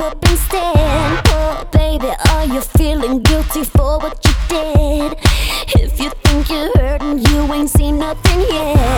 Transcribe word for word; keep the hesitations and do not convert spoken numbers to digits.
up instead. Oh baby, are you feeling guilty for what you did? If you think you're hurting, you ain't seen nothing yet.